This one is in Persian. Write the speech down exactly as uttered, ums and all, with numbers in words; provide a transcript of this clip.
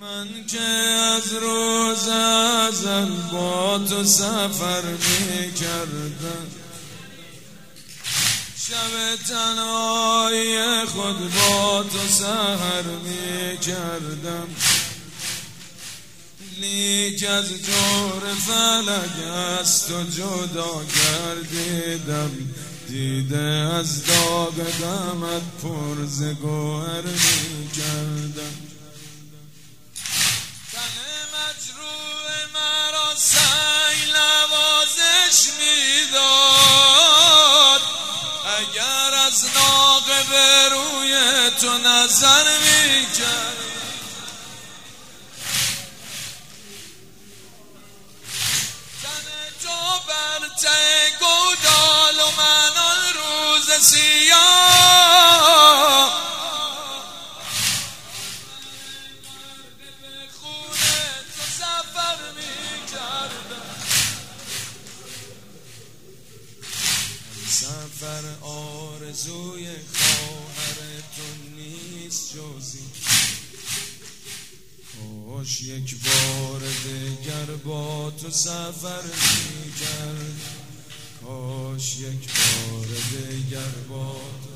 من که از روز ازل با تو سفر می کردم، شب تنهای خود با تو سحر می کردم، لیک از جور فلک از تو جدا گردیدم، دیده از داغ دمت پر ز گوهر می کردم. تن مجروح مرا سیل نوازش می داد، اگر از ناقه به روی تو نظر می کرد. تن تو بر ته گودال و من آن روز سیاه، به خونه تو سفر می کردم. سفر آرزوی خواهر تو نیست جزی، کاش یک بار دیگر با تو سفر می کرد، کاش یک بار دیگر با تو